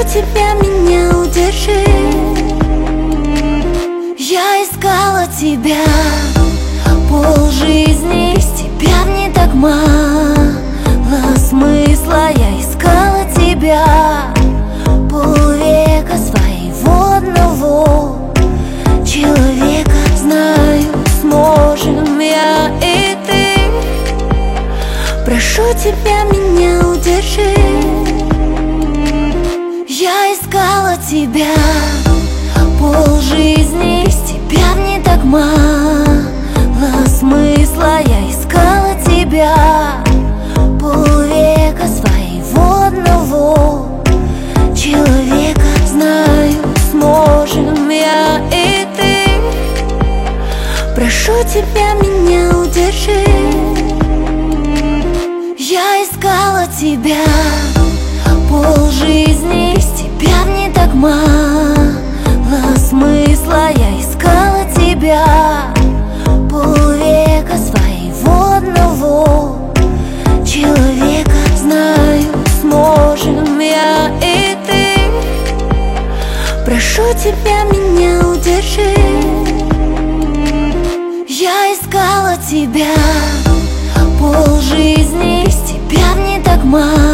тебя, меня удержи. Я искала тебя полжизни, без тебя мне так мало смысла. Я искала тебя полвека, своего одного человека. Знаю, сможем я и ты. Прошу тебя, меня удержи. Я искала тебя полжизни, без тебя мне так мало смысла. Я искала тебя полвека, своего одного человека. Знаю, сможем я и ты. Прошу тебя, меня удержи. Я искала тебя полжизни, без тебя мне так мало смысла. Я искала тебя полвека, своего одного человека. Знаю, сможем я и ты. Прошу тебя, меня удержи. Я искала тебя полжизни, без тебя мне так мало